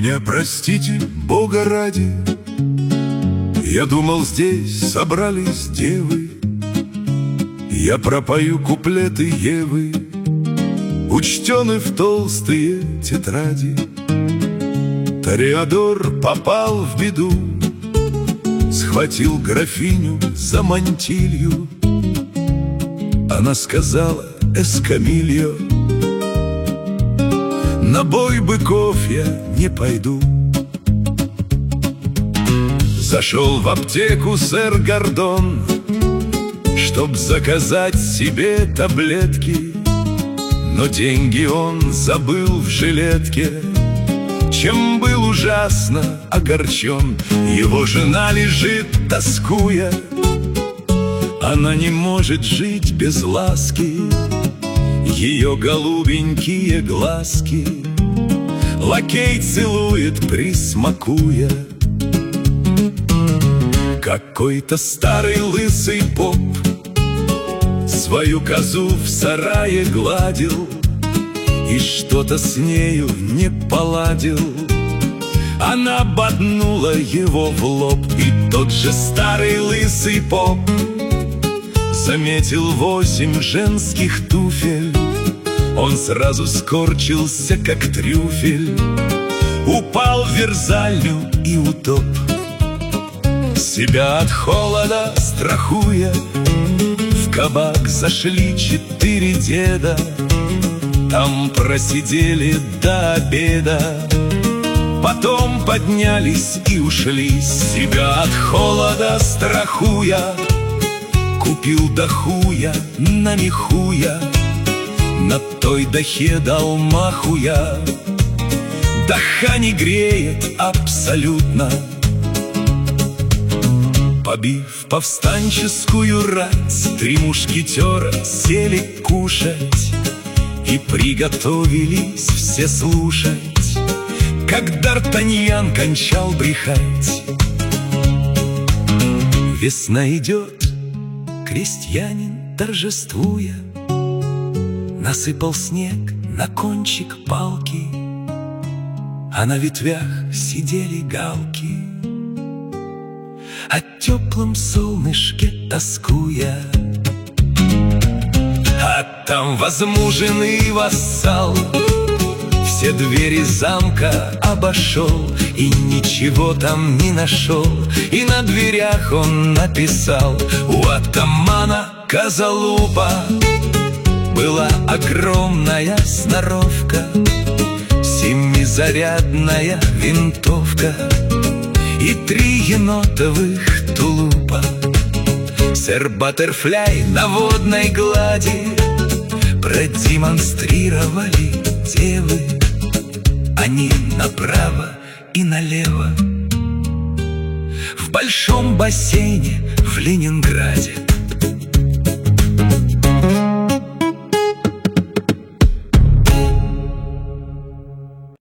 меня простите, Бога ради, я думал, здесь собрались девы. Я пропою куплеты Евы, учтены в толстые тетради. Тореадор попал в беду, схватил графиню за мантилью. Она сказала: «Эскамильо, на бой быков я не пойду». Зашел в аптеку сэр Гордон, чтоб заказать себе таблетки, но деньги он забыл в жилетке, чем был ужасно огорчен. Его жена лежит, тоскуя, она не может жить без ласки, ее голубенькие глазки лакей целует, присмакуя. Какой-то старый лысый поп свою козу в сарае гладил и что-то с нею не поладил. Она боднула его в лоб, и тот же старый лысый поп заметил 8 женских туфель. Он сразу скорчился, как трюфель, упал в верзальню и утоп. Себя от холода страхуя, в кабак зашли 4 деда. Там просидели до обеда, потом поднялись и ушли. Себя от холода страхуя, купил дахуя на мехуя, на той дахе дал махуя. Даха не греет абсолютно. Побив повстанческую рать, 3 мушкетера сели кушать и приготовились все слушать, как Д'Артаньян кончал брехать. Весна идет, крестьянин, торжествуя, насыпал снег на кончик палки, а на ветвях сидели галки, о теплом солнышке тоскуя. А там возмуженный вассал все двери замка обошел и ничего там не нашел. И на дверях он написал: у атамана Козолупа была огромная сноровка, 7-зарядная винтовка и 3 енотовых тулупа. Сэр Баттерфляй на водной глади продемонстрировали девы. Они направо и налево в большом бассейне в Ленинграде